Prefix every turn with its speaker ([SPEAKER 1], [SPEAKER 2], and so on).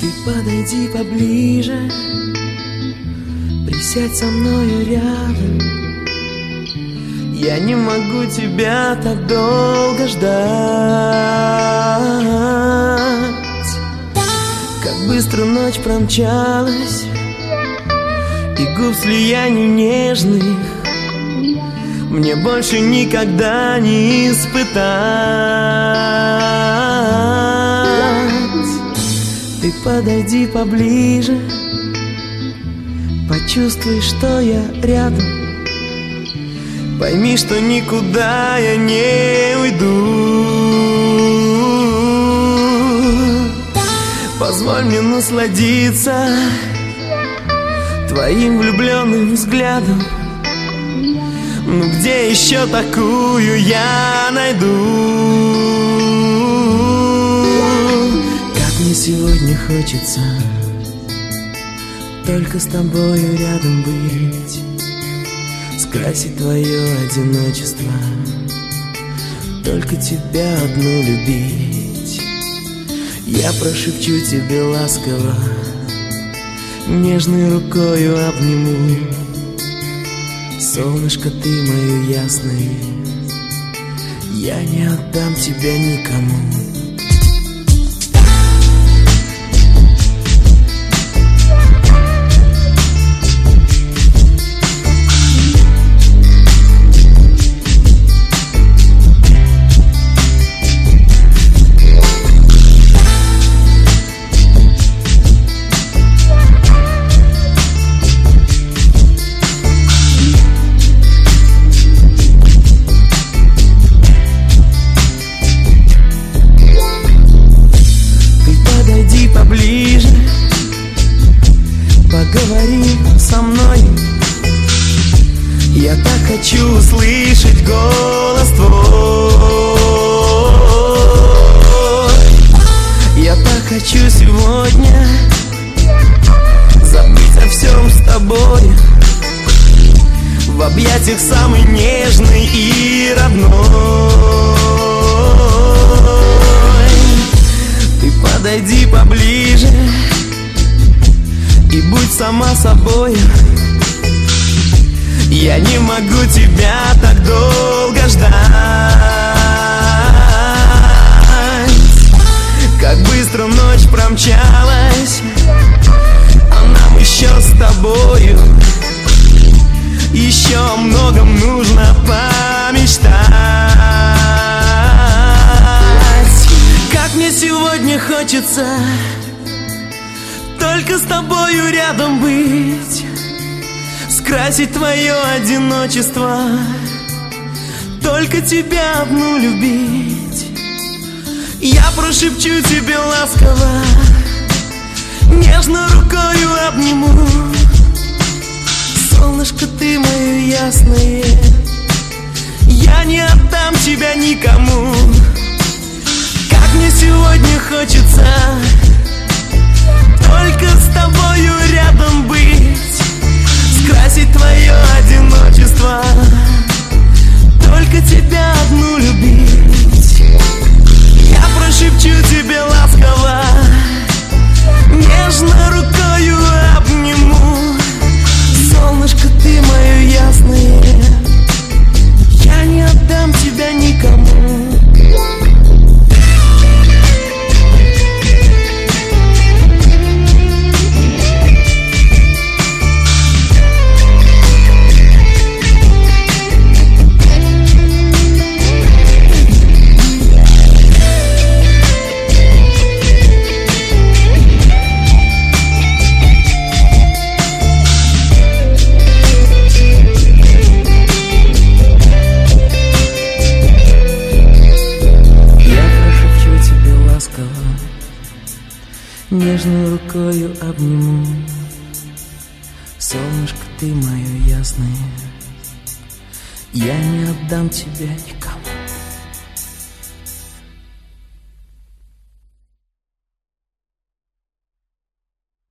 [SPEAKER 1] Подойди поближе, присядь со мною рядом. Я не могу тебя так долго ждать. Как быстро ночь промчалась, и губ слиянию нежных мне больше никогда не испытать. Ты подойди поближе, почувствуй, что я рядом. Пойми, что никуда я не уйду. Позволь мне насладиться твоим влюбленным взглядом. Ну где еще такую я найду? Мне сегодня хочется только с тобою рядом быть, скрасить твое одиночество, только тебя одну любить. Я прошепчу тебе ласково, нежной рукою обниму. Солнышко ты мое ясное, я не отдам тебя никому. Поближе, поговори со мной. Я так хочу услышать голос твой. Я так хочу сегодня забыть о всем с тобой, в объятиях самой нежной и родной. Подойди поближе и будь сама собой. Я не могу тебя так долго ждать. Как быстро ночь промчалась, а нам еще с тобою еще о многом нужно помечтать. Как мне сегодня хочется только с тобою рядом быть, скрасить твое одиночество, только тебя одну любить. Я прошепчу тебе ласково, нежно рукою обниму. Солнышко ты мое ясное, я не отдам тебя никому. Мне сегодня хочется только с тобою рядом быть, скрасить твое одиночество, только тебя одну любить. Я прошепчу тебе ласково, нежно рукою обниму. Солнышко ты мое ясное, я не отдам тебя никому. Нежной рукою обниму. Солнышко ты мое ясное, я не отдам тебя никому.